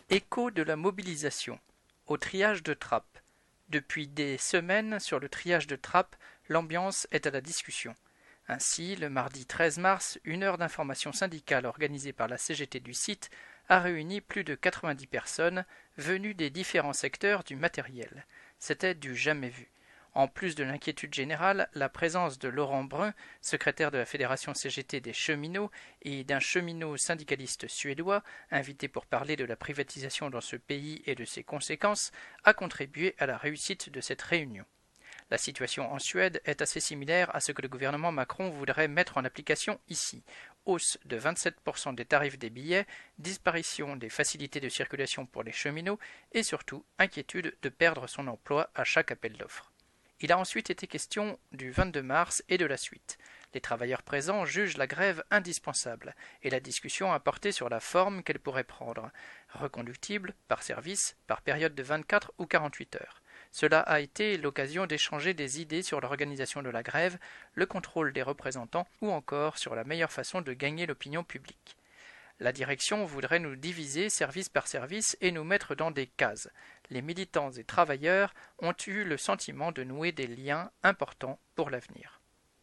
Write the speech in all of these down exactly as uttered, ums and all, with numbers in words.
Écho de la mobilisation. Au triage de trappe. Depuis des semaines, sur le triage de trappe, l'ambiance est à la discussion. Ainsi, le mardi treize mars, une heure d'information syndicale organisée par la C G T du site a réuni plus de quatre-vingt-dix personnes venues des différents secteurs du matériel. C'était du jamais vu. En plus de l'inquiétude générale, la présence de Laurent Brun, secrétaire de la Fédération C G T des cheminots, et d'un cheminot syndicaliste suédois, invité pour parler de la privatisation dans ce pays et de ses conséquences, a contribué à la réussite de cette réunion. La situation en Suède est assez similaire à ce que le gouvernement Macron voudrait mettre en application ici. Hausse de vingt-sept pour cent des tarifs des billets, disparition des facilités de circulation pour les cheminots et surtout inquiétude de perdre son emploi à chaque appel d'offres. Il a ensuite été question du vingt-deux mars et de la suite. Les travailleurs présents jugent la grève indispensable et la discussion a porté sur la forme qu'elle pourrait prendre. Reconductible, par service, par période de vingt-quatre ou quarante-huit heures. Cela a été l'occasion d'échanger des idées sur l'organisation de la grève, le contrôle des représentants ou encore sur la meilleure façon de gagner l'opinion publique. La direction voudrait nous diviser service par service et nous mettre dans des cases. Les militants et travailleurs ont eu le sentiment de nouer des liens importants pour l'avenir.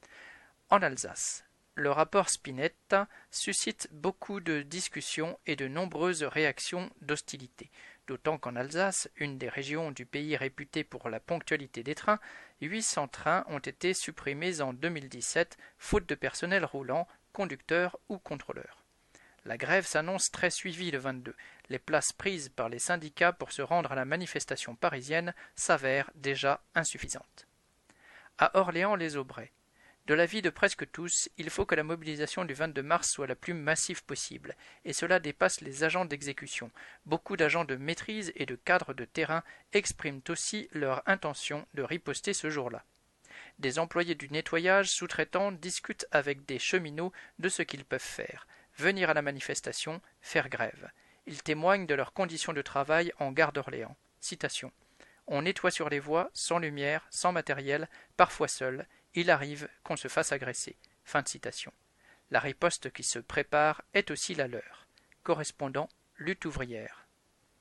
En Alsace, le rapport Spinetta suscite beaucoup de discussions et de nombreuses réactions d'hostilité. D'autant qu'en Alsace, une des régions du pays réputée pour la ponctualité des trains, huit cents trains ont été supprimés en deux mille dix-sept, faute de personnel roulant, conducteurs ou contrôleurs. La grève s'annonce très suivie le vingt-deux. Les places prises par les syndicats pour se rendre à la manifestation parisienne s'avèrent déjà insuffisantes. À Orléans-les-Aubrais. De l'avis de presque tous, il faut que la mobilisation du vingt-deux mars soit la plus massive possible, et cela dépasse les agents d'exécution. Beaucoup d'agents de maîtrise et de cadres de terrain expriment aussi leur intention de riposter ce jour-là. Des employés du nettoyage sous-traitants discutent avec des cheminots de ce qu'ils peuvent faire. Venir à la manifestation, faire grève. Ils témoignent de leurs conditions de travail en gare d'Orléans. Citation. On nettoie sur les voies, sans lumière, sans matériel, parfois seul. Il arrive qu'on se fasse agresser. Fin de citation. La riposte qui se prépare est aussi la leur. Correspondant, lutte ouvrière.